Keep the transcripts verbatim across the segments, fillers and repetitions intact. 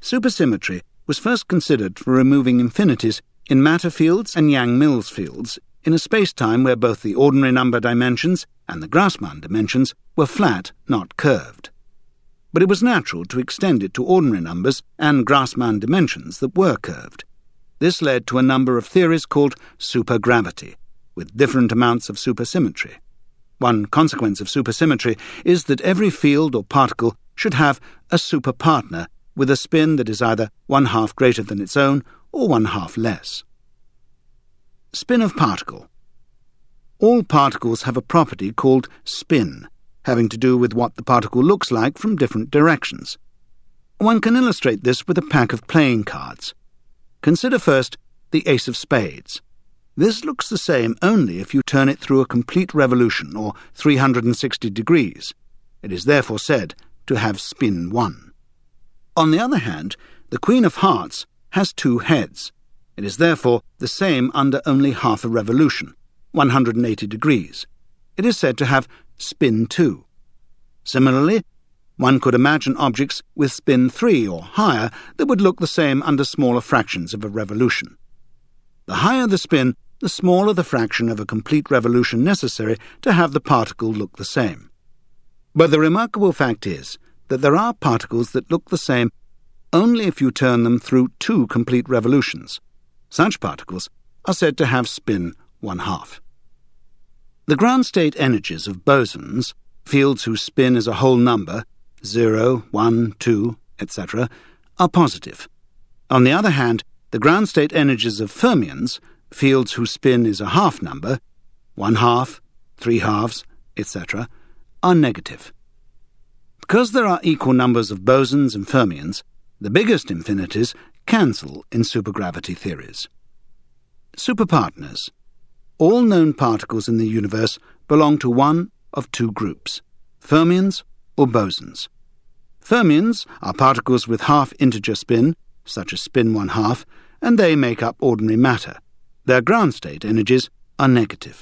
Supersymmetry was first considered for removing infinities in matter fields and Yang-Mills fields in a space-time where both the ordinary number dimensions and the Grassmann dimensions were flat, not curved. But it was natural to extend it to ordinary numbers and Grassmann dimensions that were curved. This led to a number of theories called supergravity, with different amounts of supersymmetry. One consequence of supersymmetry is that every field or particle should have a superpartner with a spin that is either one half greater than its own or one half less. Spin of particle. All particles have a property called spin, having to do with what the particle looks like from different directions. One can illustrate this with a pack of playing cards. Consider first the ace of spades. This looks the same only if you turn it through a complete revolution, or three hundred sixty degrees. It is therefore said to have spin one. On the other hand, the Queen of Hearts has two heads. It is therefore the same under only half a revolution, one hundred eighty degrees. It is said to have spin two. Similarly, one could imagine objects with spin three or higher that would look the same under smaller fractions of a revolution. The higher the spin, the smaller the fraction of a complete revolution necessary to have the particle look the same. But the remarkable fact is that there are particles that look the same only if you turn them through two complete revolutions. Such particles are said to have spin one half. The ground state energies of bosons, fields whose spin is a whole number, zero, one, two, et cetera, are positive. On the other hand, the ground state energies of fermions, fields whose spin is a half number, one half, three halves, et cetera, are negative. Because there are equal numbers of bosons and fermions, the biggest infinities cancel in supergravity theories. Superpartners. All known particles in the universe belong to one of two groups, fermions or bosons. Fermions are particles with half-integer spin, such as spin one half, and they make up ordinary matter. Their ground state energies are negative.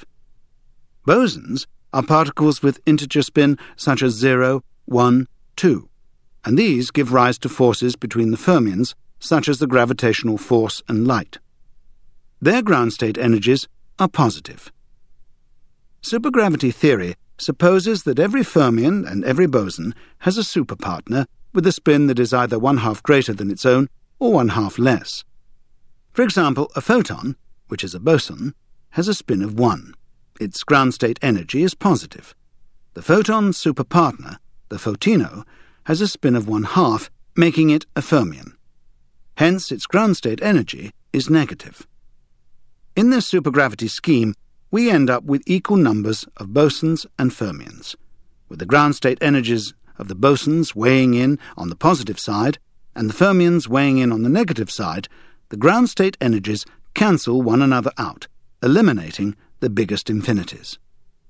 Bosons are particles with integer spin, such as zero, one, two, and these give rise to forces between the fermions, such as the gravitational force and light. Their ground state energies are positive. Supergravity theory supposes that every fermion and every boson has a superpartner with a spin that is either one half greater than its own or one half less. For example, a photon, which is a boson, has a spin of one. Its ground state energy is positive. The photon's superpartner, the photino, has a spin of one half, making it a fermion. Hence, its ground state energy is negative. In this supergravity scheme, we end up with equal numbers of bosons and fermions, with the ground state energies of the bosons weighing in on the positive side and the fermions weighing in on the negative side. The ground state energies cancel one another out, eliminating the biggest infinities.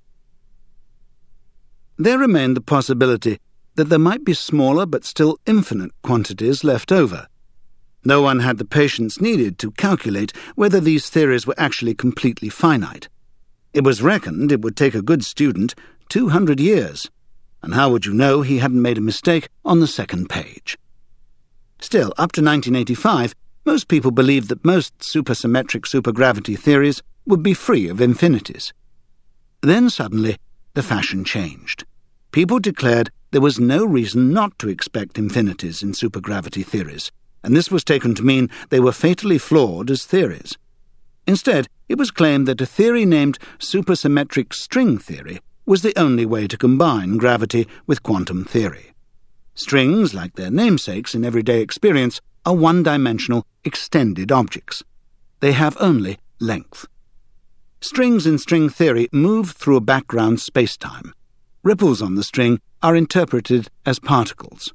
There remained the possibility that there might be smaller but still infinite quantities left over. No one had the patience needed to calculate whether these theories were actually completely finite. It was reckoned it would take a good student two hundred years, and how would you know he hadn't made a mistake on the second page? Still, up to nineteen eighty-five, most people believed that most supersymmetric supergravity theories would be free of infinities. Then suddenly, the fashion changed. People declared there was no reason not to expect infinities in supergravity theories, and this was taken to mean they were fatally flawed as theories. Instead, it was claimed that a theory named supersymmetric string theory was the only way to combine gravity with quantum theory. Strings, like their namesakes in everyday experience, are one-dimensional, extended objects. They have only length. Strings in string theory move through a background space-time. Ripples on the string are interpreted as particles.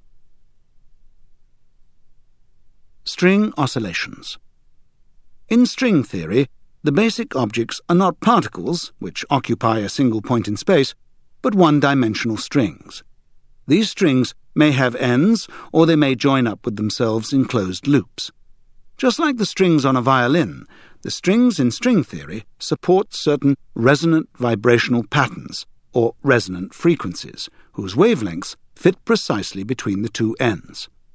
String oscillations. In string theory, the basic objects are not particles, which occupy a single point in space, but one-dimensional strings. These strings may have ends, or they may join up with themselves in closed loops. Just like the strings on a violin, the strings in string theory support certain resonant vibrational patterns, or resonant frequencies, whose wavelengths fit precisely between the two ends.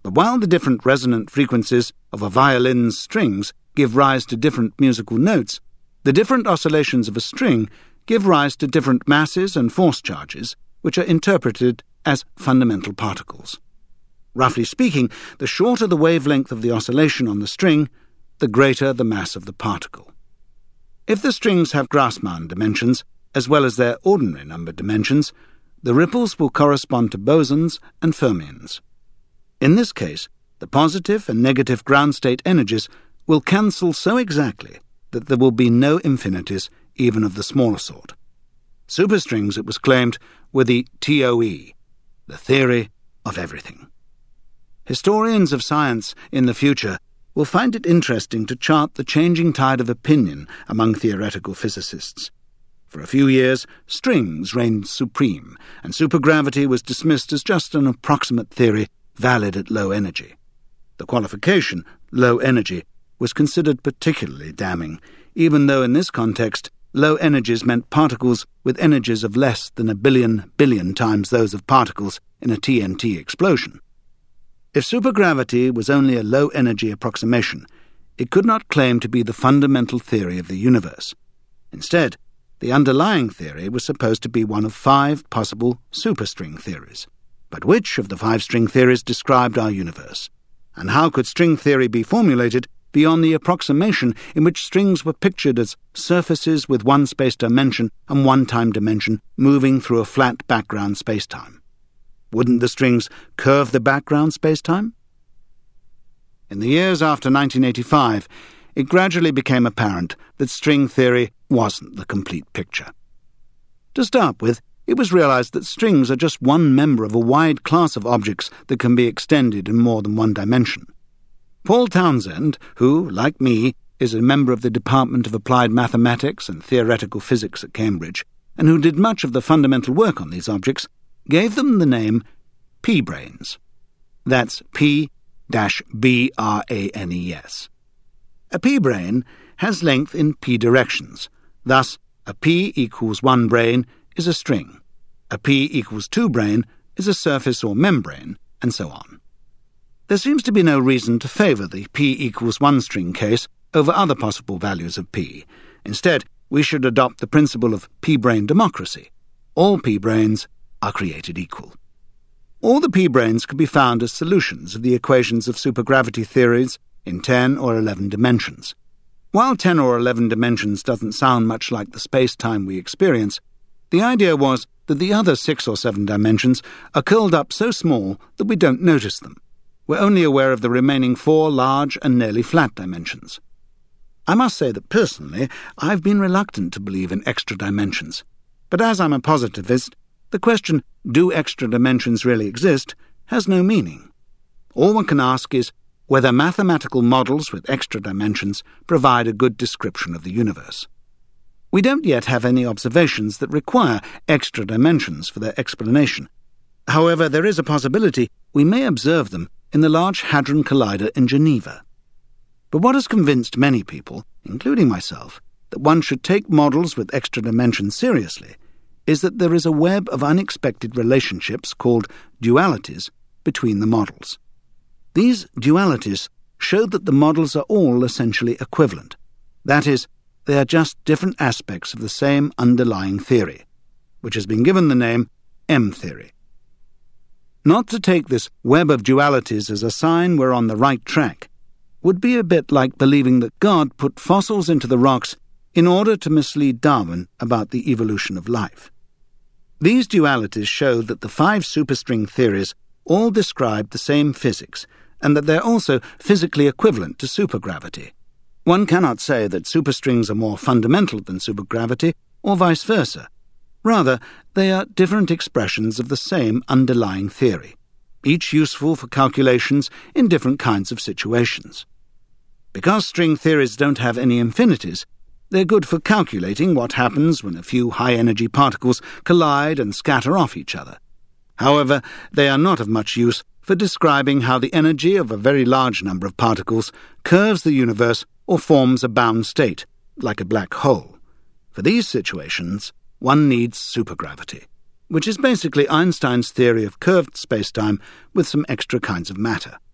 But while the different resonant frequencies of a violin's strings give rise to different musical notes, the different oscillations of a string give rise to different masses and force charges, which are interpreted as fundamental particles. Roughly speaking, the shorter the wavelength of the oscillation on the string, the greater the mass of the particle. If the strings have Grassmann dimensions, as well as their ordinary number dimensions, the ripples will correspond to bosons and fermions. In this case, the positive and negative ground state energies will cancel so exactly that there will be no infinities, even of the smaller sort. Superstrings, it was claimed, were the T O E, the theory of everything. Historians of science in the future will find it interesting to chart the changing tide of opinion among theoretical physicists. For a few years, strings reigned supreme, and supergravity was dismissed as just an approximate theory valid at low energy. The qualification, low energy, was considered particularly damning, even though in this context low energies meant particles with energies of less than a billion billion times those of particles in a T N T explosion. If supergravity was only a low-energy approximation, it could not claim to be the fundamental theory of the universe. Instead, the underlying theory was supposed to be one of five possible superstring theories. But which of the five string theories described our universe? And how could string theory be formulated beyond the approximation in which strings were pictured as surfaces with one space dimension and one time dimension moving through a flat background spacetime? Wouldn't the strings curve the background spacetime? In the years after nineteen eighty-five, it gradually became apparent that string theory wasn't the complete picture. To start with, it was realized that strings are just one member of a wide class of objects that can be extended in more than one dimension. Paul Townsend, who, like me, is a member of the Department of Applied Mathematics and Theoretical Physics at Cambridge, and who did much of the fundamental work on these objects, gave them the name P-branes. That's P B R A N E S. A P-brane has length in P directions. Thus, a P equals one brane is a string. A P equals two brane is a surface or membrane, and so on. There seems to be no reason to favour the P equals one string case over other possible values of P. Instead, we should adopt the principle of P-brane democracy. All P-branes are created equal. All the P-branes could be found as solutions of the equations of supergravity theories in ten or eleven dimensions. While ten or eleven dimensions doesn't sound much like the space-time we experience, the idea was that the other six or seven dimensions are curled up so small that we don't notice them. We're only aware of the remaining four large and nearly flat dimensions. I must say that personally, I've been reluctant to believe in extra dimensions. But as I'm a positivist, the question, do extra dimensions really exist, has no meaning. All one can ask is whether mathematical models with extra dimensions provide a good description of the universe. We don't yet have any observations that require extra dimensions for their explanation. However, there is a possibility we may observe them in the Large Hadron Collider in Geneva. But what has convinced many people, including myself, that one should take models with extra dimensions seriously is that there is a web of unexpected relationships called dualities between the models. These dualities show that the models are all essentially equivalent. That is, they are just different aspects of the same underlying theory, which has been given the name M-theory. Not to take this web of dualities as a sign we're on the right track would be a bit like believing that God put fossils into the rocks in order to mislead Darwin about the evolution of life. These dualities show that the five superstring theories all describe the same physics, and that they're also physically equivalent to supergravity. One cannot say that superstrings are more fundamental than supergravity, or vice versa. Rather, they are different expressions of the same underlying theory, each useful for calculations in different kinds of situations. Because string theories don't have any infinities, they're good for calculating what happens when a few high-energy particles collide and scatter off each other. However, they are not of much use for describing how the energy of a very large number of particles curves the universe or forms a bound state, like a black hole. For these situations, one needs supergravity, which is basically Einstein's theory of curved spacetime with some extra kinds of matter.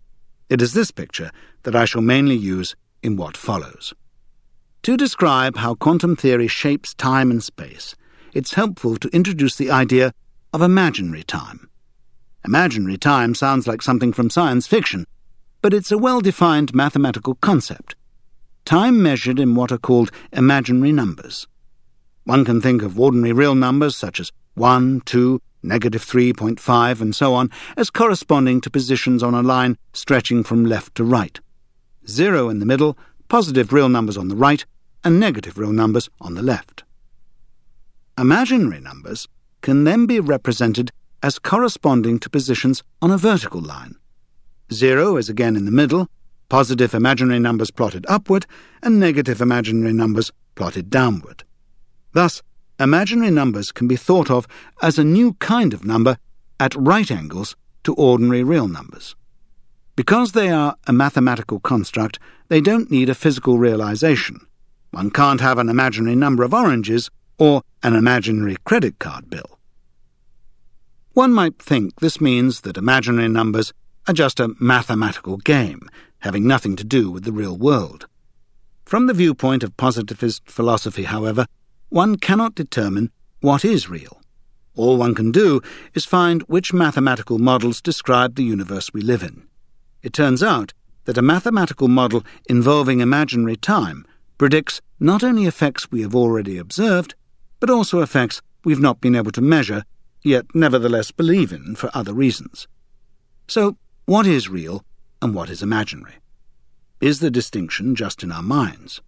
It is this picture that I shall mainly use in what follows. To describe how quantum theory shapes time and space, it's helpful to introduce the idea of imaginary time. Imaginary time sounds like something from science fiction, but it's a well-defined mathematical concept. Time measured in what are called imaginary numbers. One can think of ordinary real numbers such as one, two, negative three point five, and so on, as corresponding to positions on a line stretching from left to right. Zero in the middle, positive real numbers on the right, and negative real numbers on the left. Imaginary numbers can then be represented as corresponding to positions on a vertical line. Zero is again in the middle, positive imaginary numbers plotted upward, and negative imaginary numbers plotted downward. Thus, imaginary numbers can be thought of as a new kind of number at right angles to ordinary real numbers. Because they are a mathematical construct, they don't need a physical realization. One can't have an imaginary number of oranges or an imaginary credit card bill. One might think this means that imaginary numbers are just a mathematical game, having nothing to do with the real world. From the viewpoint of positivist philosophy, however, one cannot determine what is real. All one can do is find which mathematical models describe the universe we live in. It turns out that a mathematical model involving imaginary time predicts not only effects we have already observed, but also effects we've not been able to measure, yet nevertheless believe in for other reasons. So, what is real and what is imaginary? Is the distinction just in our minds?